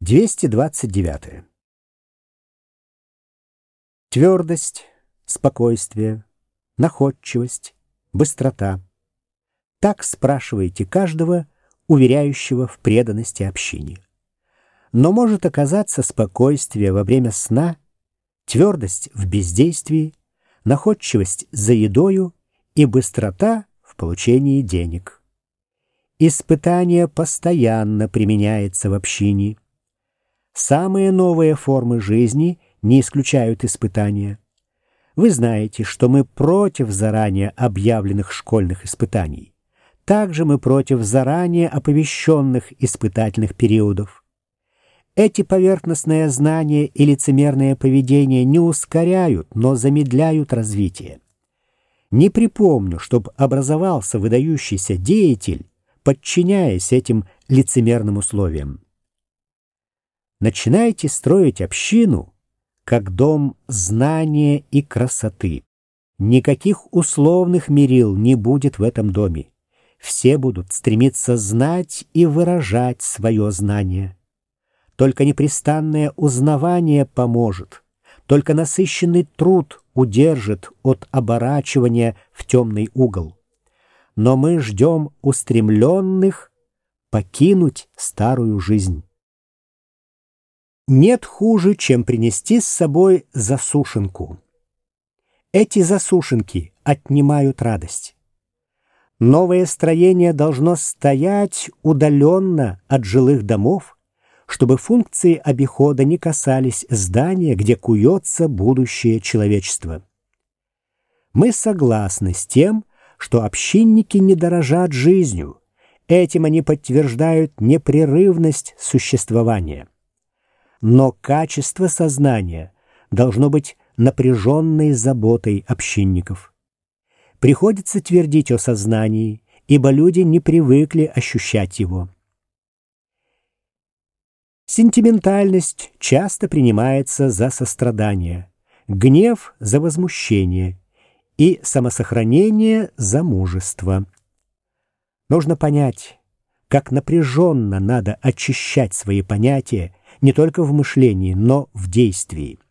229. Твердость, спокойствие, находчивость, быстрота. Так спрашиваете каждого, уверяющего в преданности общине. Но может оказаться спокойствие во время сна, твердость в бездействии, находчивость за едою и быстрота в получении денег. Испытание постоянно применяется в общине. Самые новые формы жизни не исключают испытания. Вы знаете, что мы против заранее объявленных школьных испытаний. Также мы против заранее оповещенных испытательных периодов. Эти поверхностные знания и лицемерное поведение не ускоряют, но замедляют развитие. Не припомню, чтобы образовался выдающийся деятель, подчиняясь этим лицемерным условиям. Начинайте строить общину как дом знания и красоты. Никаких условных мерил не будет в этом доме. Все будут стремиться знать и выражать свое знание. Только непрестанное узнавание поможет, только насыщенный труд удержит от оборачивания в темный угол. Но мы ждем устремленных покинуть старую жизнь. Нет хуже, чем принести с собой засушенку. Эти засушенки отнимают радость. Новое строение должно стоять удаленно от жилых домов, чтобы функции обихода не касались здания, где куется будущее человечества. Мы согласны с тем, что общинники не дорожат жизнью. Этим они подтверждают непрерывность существования. Но качество сознания должно быть напряженной заботой общинников. Приходится твердить о сознании, ибо люди не привыкли ощущать его. Сентиментальность часто принимается за сострадание, гнев — за возмущение и самосохранение — за мужество. Нужно понять, как напряженно надо очищать свои понятия не только в мышлении, но в действии.